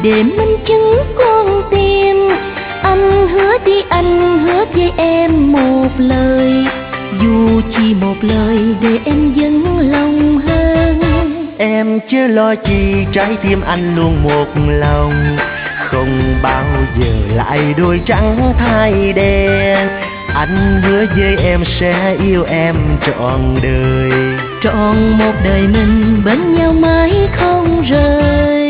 để minh chứng con tim. Anh hứa đi, anh hứa với em một lời, dù chỉ một lời để em dâng lòng hơn. Em chưa lo chi, trái tim anh luôn một lòng, không bao giờ lại đôi trắng thay đen. Anh hứa với em sẽ yêu em trọn đời, trọn một đời mình bên nhau mãi không rời.